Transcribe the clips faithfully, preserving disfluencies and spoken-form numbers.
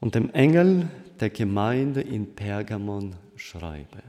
und dem Engel der Gemeinde in Pergamon schreibe.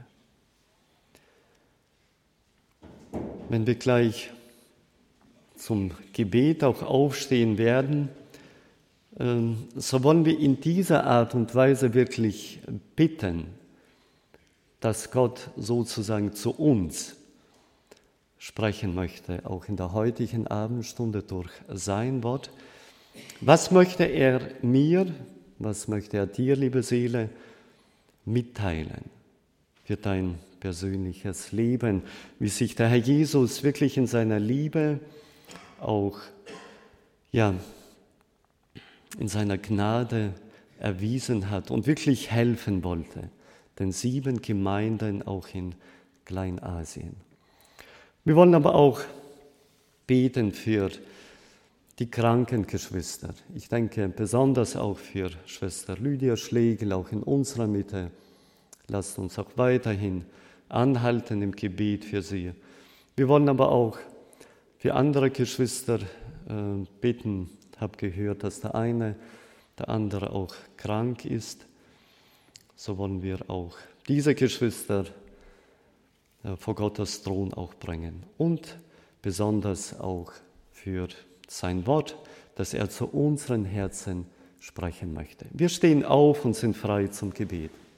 Wenn wir gleich zum Gebet auch aufstehen werden, so wollen wir in dieser Art und Weise wirklich bitten, dass Gott sozusagen zu uns sprechen möchte, auch in der heutigen Abendstunde durch sein Wort. Was möchte er mir, was möchte er dir, liebe Seele, mitteilen für dein persönliches Leben, wie sich der Herr Jesus wirklich in seiner Liebe auch ja, in seiner Gnade erwiesen hat und wirklich helfen wollte, den sieben Gemeinden auch in Kleinasien. Wir wollen aber auch beten für die kranken Geschwister. Ich denke besonders auch für Schwester Lydia Schlegel, auch in unserer Mitte. Lasst uns auch weiterhin anhalten im Gebet für sie. Wir wollen aber auch für andere Geschwister äh, bitten. Ich habe gehört, dass der eine, der andere auch krank ist. So wollen wir auch diese Geschwister vor Gottes Thron auch bringen. Und besonders auch für sein Wort, das er zu unseren Herzen sprechen möchte. Wir stehen auf und sind frei zum Gebet.